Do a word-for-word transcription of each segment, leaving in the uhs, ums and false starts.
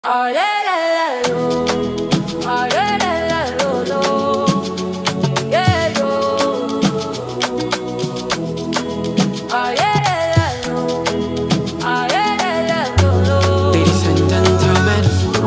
Oh, la, la, la, lo. Oh, la, la, la, lo, lo. Yeah, lo. Oh, la, la, la, lo. Oh, la, la, la, lo, lo. Ladies and gentlemen,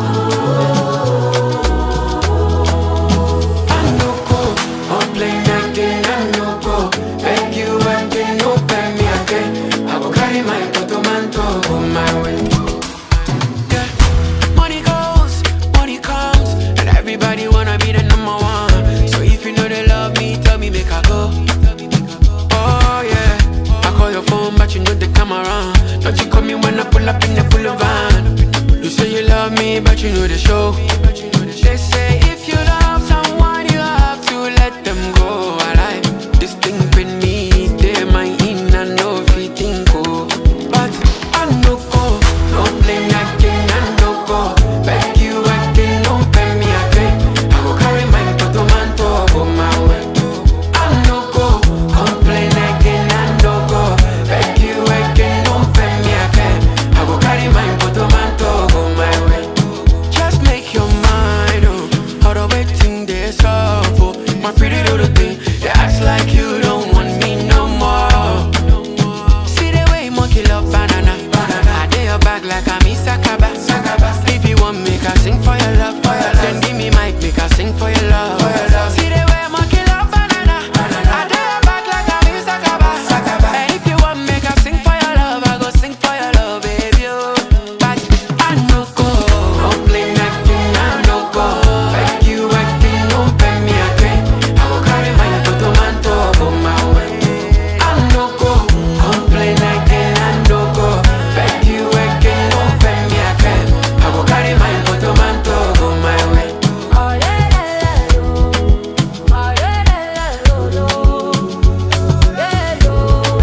I no go, I'm playing again, I no go. Beg you again, no beg me again. I go carry my portmanteau on my way. Yeah, money goes, money comes, and everybody wanna be the number one. So if you know they love me, tell me make I go. Oh yeah, I call your phone, but you know they come around. Don't you call me when I pull up in the pull van. You say you love me, but you know the show. They say if you love someone, you have to let them go. I like this thing with me, they might in and know if you think oh. But I no go, don't blame that king, I no go. Beg you again, don't pay me again. I go carry my portmanteau go my way. I no go, complain again, I no go. Beg you again, don't pay me again. I go carry my portmanteau go my way. Just make your mind up, how the waiting days up, oh. My pretty little thing, they act like you don't want me no more. See the way monkey love banana, banana. I dare your back like I'm Isakaba. If you want me, I sing for your love, then give me mic, make I sing for your love. See the way monkey love banana, I dare your back like I'm Isakaba. And if you want me, I sing for your love, I go sing for your love, baby. Oh. But I no go, don't blame that thing, I no go. Beg you again, don't pay me again. I go carry my portmanteau go my way. I no go, complain again, I no go. Beg you again, don't pay me again. I go carry my portmanteau go my way. Oh, la, la, la, lo. Oh, la, la, la, lo, lo. Yeah, lo.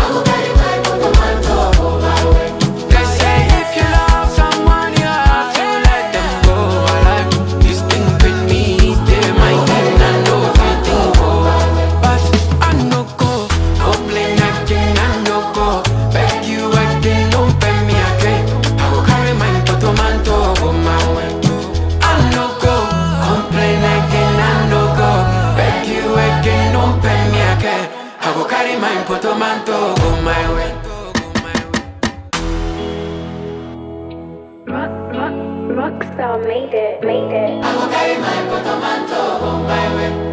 They say if you love someone, you have to let them go. I like this thing with me, they might think I know if you think oh. But I no go, don't blame that king, I no go. Beg you again, don't pay me again. I go carry my portmanteau go my way. I no go, complain again, I no go. Beg you again, don't pay me again. I go carry my portmanteau go my way. Rock, rock, Rockstar made it, made it. I go carry my portmanteau go my way.